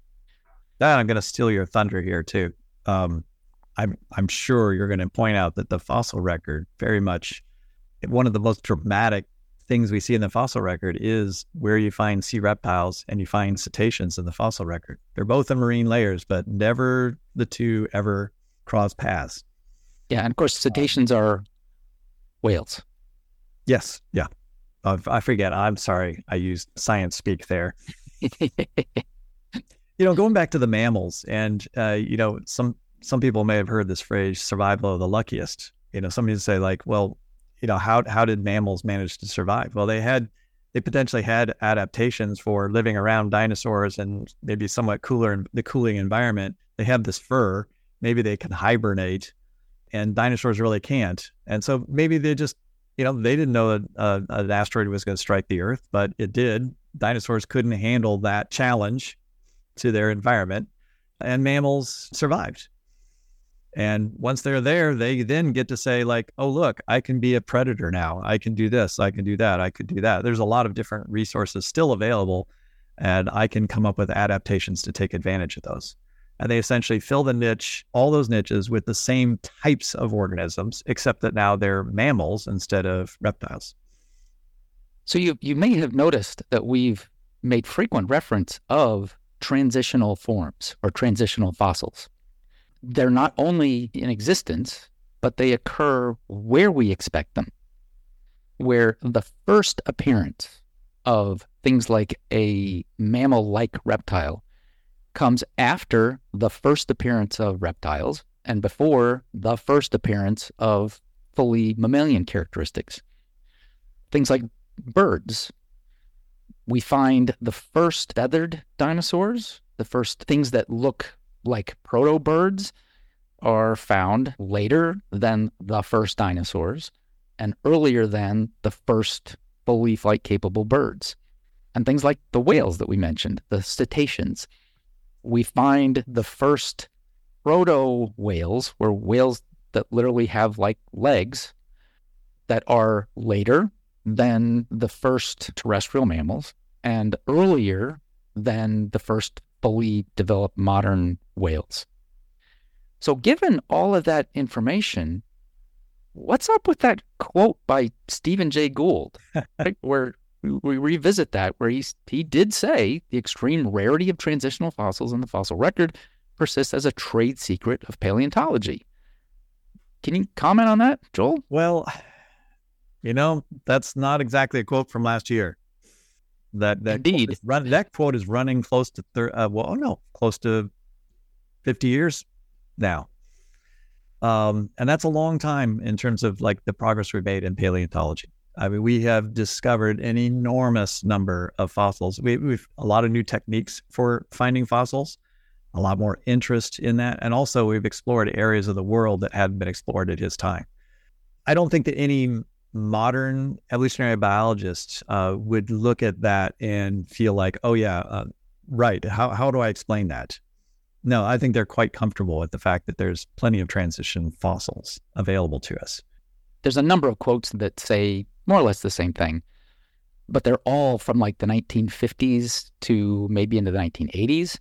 Speaker 2: That I'm going to steal your thunder here too. Um, I'm I'm sure you're going to point out that the fossil record very much, one of the most dramatic things we see in the fossil record is where you find sea reptiles and you find cetaceans in the fossil record. They're both in marine layers, but never the two ever cross paths.
Speaker 1: Yeah, and of course, cetaceans um, are whales.
Speaker 2: Yes, yeah. Uh, I forget. I'm sorry. I used science speak there. You know, going back to the mammals, and uh, you know, some some people may have heard this phrase, "survival of the luckiest." You know, somebody would say like, "Well, you know, how how did mammals manage to survive?" Well, they had they potentially had adaptations for living around dinosaurs and maybe somewhat cooler the cooling environment. They have this fur. Maybe they can hibernate, and dinosaurs really can't. And so maybe they just, you know, they didn't know that uh, an asteroid was going to strike the Earth, but it did. Dinosaurs couldn't handle that challenge to their environment, and mammals survived. And once they're there, they then get to say like, oh, look, I can be a predator now. I can do this. I can do that. I could do that. There's a lot of different resources still available, and I can come up with adaptations to take advantage of those. And they essentially fill the niche, all those niches with the same types of organisms, except that now they're mammals instead of reptiles.
Speaker 1: So you, you may have noticed that we've made frequent reference of transitional forms or transitional fossils. They're not only in existence, but they occur where we expect them, where the first appearance of things like a mammal-like reptile comes after the first appearance of reptiles and before the first appearance of fully mammalian characteristics. Things like birds. We find the first feathered dinosaurs, the first things that look like proto-birds, are found later than the first dinosaurs and earlier than the first fully flight-capable birds. And things like the whales that we mentioned, the cetaceans. We find the first proto-whales, or whales that literally have like legs, that are later than the first terrestrial mammals and earlier than the first fully developed modern whales. So given all of that information, what's up with that quote by Stephen Jay Gould, right, where we revisit that, where he, he did say the extreme rarity of transitional fossils in the fossil record persists as a trade secret of paleontology. Can you comment on that, Joel?
Speaker 2: Well, you know, that's not exactly a quote from last year. That that
Speaker 1: Indeed.
Speaker 2: Quote is run, that quote is running close to thir- uh, well, no, close to fifty years now, um, and that's a long time in terms of like the progress we've made in paleontology. I mean, we have discovered an enormous number of fossils. We, we've a lot of new techniques for finding fossils, a lot more interest in that, and also we've explored areas of the world that hadn't been explored at his time. I don't think that any modern evolutionary biologists uh, would look at that and feel like, oh yeah, uh, right. How how do I explain that? No, I think they're quite comfortable with the fact that there's plenty of transition fossils available to us.
Speaker 1: There's a number of quotes that say more or less the same thing, but they're all from like the nineteen fifties to maybe into the nineteen eighties.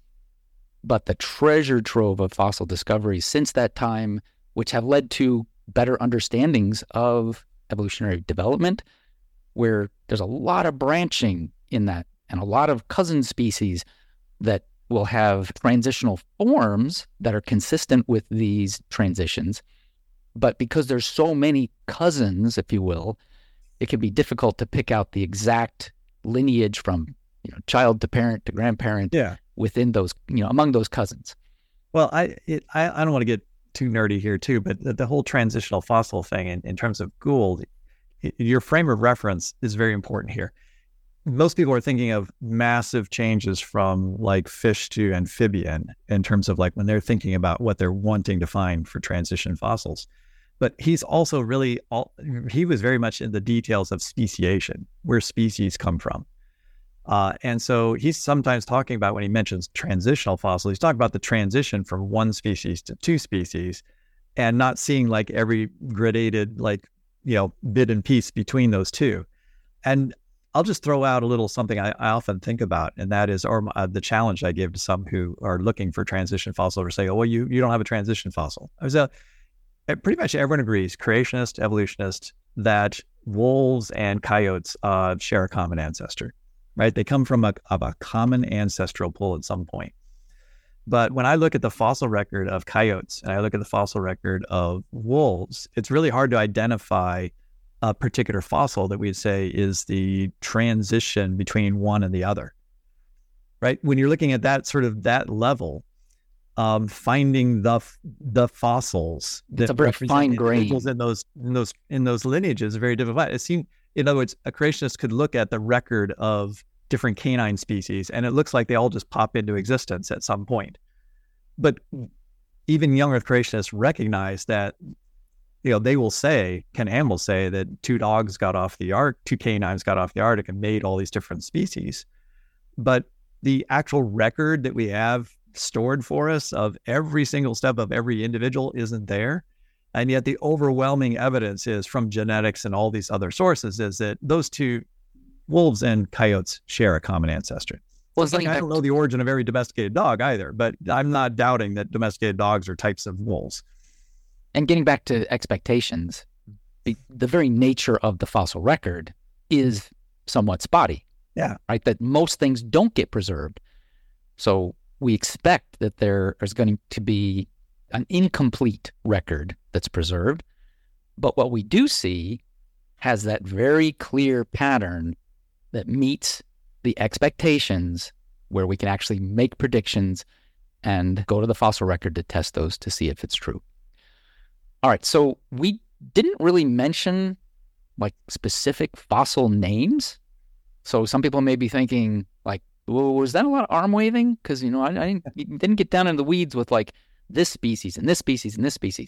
Speaker 1: But the treasure trove of fossil discoveries since that time, which have led to better understandings of evolutionary development, where there's a lot of branching in that and a lot of cousin species that will have transitional forms that are consistent with these transitions. But because there's so many cousins, if you will, it can be difficult to pick out the exact lineage from, you know, child to parent to grandparent
Speaker 2: yeah. within
Speaker 1: those, you know, among those cousins.
Speaker 2: Well, I it, I, I don't want to get too nerdy here too, but the, the whole transitional fossil thing in, in terms of Gould, it, your frame of reference is very important here. Most people are thinking of massive changes from like fish to amphibian in terms of like when they're thinking about what they're wanting to find for transition fossils. But he's also really, all, he was very much in the details of speciation, where species come from. Uh, and so he's sometimes talking about, when he mentions transitional fossils, he's talking about the transition from one species to two species and not seeing like every gradated, like, you know, bit and piece between those two. And I'll just throw out a little something I, I often think about, and that is, or uh, the challenge I give to some who are looking for transition fossils or say, oh, well, you, you don't have a transition fossil. I was a, pretty much everyone agrees, creationist, evolutionist, that wolves and coyotes uh, share a common ancestor. Right? They come from a, of a common ancestral pool at some point. But when I look at the fossil record of coyotes and I look at the fossil record of wolves, it's really hard to identify a particular fossil that we'd say is the transition between one and the other. right? When you're looking at that sort of that level, um, finding the the fossils that
Speaker 1: it's a very
Speaker 2: represent
Speaker 1: fine grain
Speaker 2: individuals in those in those in those lineages is very difficult. It seemed, in other words, a creationist could look at the record of different canine species, and it looks like they all just pop into existence at some point. But even young Earth creationists recognize that, you know, they will say, Ken Ham will say that two dogs got off the Ark, two canines got off the Arctic and made all these different species. But the actual record that we have stored for us of every single step of every individual isn't there. And yet the overwhelming evidence is from genetics and all these other sources is that those two, wolves and coyotes, share a common ancestry. Well, it's like, I don't know the origin of every domesticated dog either, but I'm not doubting that domesticated dogs are types of wolves.
Speaker 1: And getting back to expectations, the, the very nature of the fossil record is somewhat spotty.
Speaker 2: Yeah.
Speaker 1: Right? That most things don't get preserved. So we expect that there is going to be an incomplete record that's preserved. But what we do see has that very clear pattern that meets the expectations where we can actually make predictions and go to the fossil record to test those to see if it's true. All right, so we didn't really mention like specific fossil names. So some people may be thinking like, well, was that a lot of arm waving? Because, you know, I, I didn't, didn't get down in the weeds with like this species and this species and this species.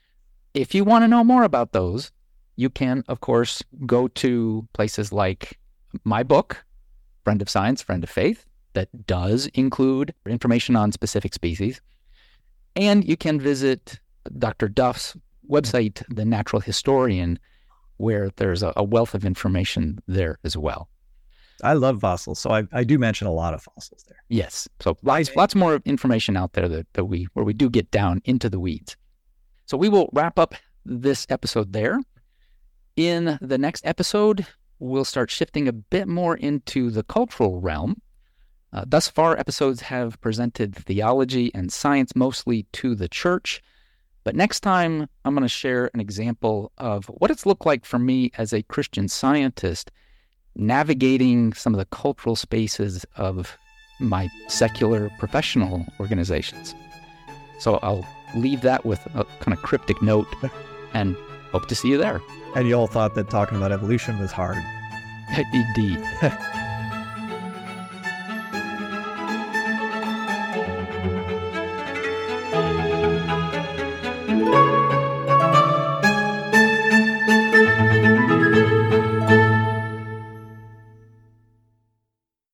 Speaker 1: If you want to know more about those, you can, of course, go to places like my book, Friend of Science, Friend of Faith, that does include information on specific species. And you can visit Doctor Duff's website, The Natural Historian, where there's a, a wealth of information there as well.
Speaker 2: I love fossils, so I, I do mention a lot of fossils there.
Speaker 1: Yes, so lots lots more information out there that, that we where we do get down into the weeds. So we will wrap up this episode there. In the next episode, we'll start shifting a bit more into the cultural realm. Uh, thus far, episodes have presented theology and science mostly to the church. But next time, I'm going to share an example of what it's looked like for me as a Christian Scientist navigating some of the cultural spaces of my secular professional organizations. So I'll leave that with a kind of cryptic note and hope to see you there.
Speaker 2: And you all thought that talking about evolution was hard.
Speaker 1: Indeed.